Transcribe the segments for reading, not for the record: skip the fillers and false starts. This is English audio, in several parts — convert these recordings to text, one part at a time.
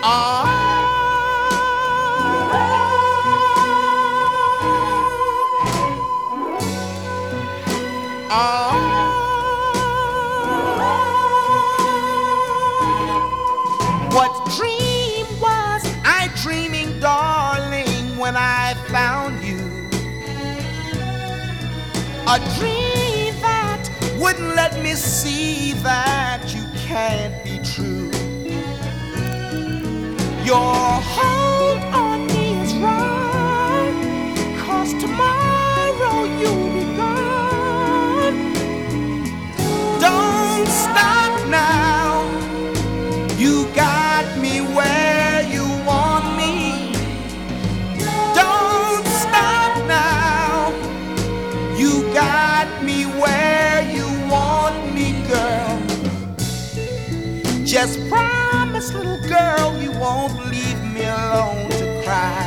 What dream was I dreaming, darling, when I found you? A dream that wouldn't let me see that you can't be true. Your hold on me is wrong, 'cause tomorrow you'll be gone. Don't stop now, you got me where you want me. Don't stop now, you got me where you want me, girl. Just promise, little girl, you won't leave me alone to cry.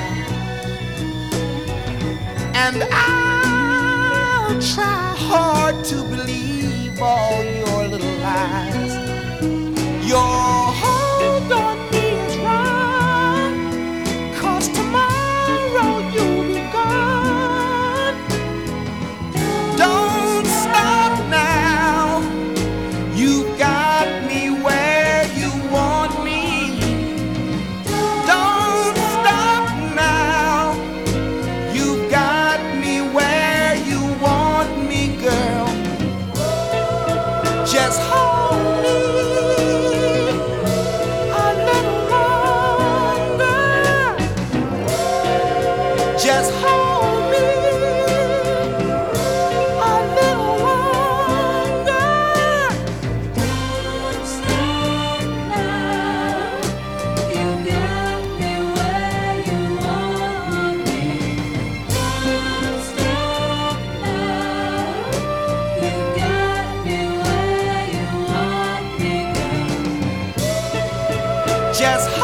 And I'll try hard to believe all your little lies. Your hold on me is wrong, 'cause tomorrow you'll be gone. Don't stop now, you got me where you want me. Don't stop now, you got me where you want me, girl. Just hold me a little longer. Just hold me a little longer. Don't stop now, you got me where you want me. Don't stop now, you got me where you want me, girl. Just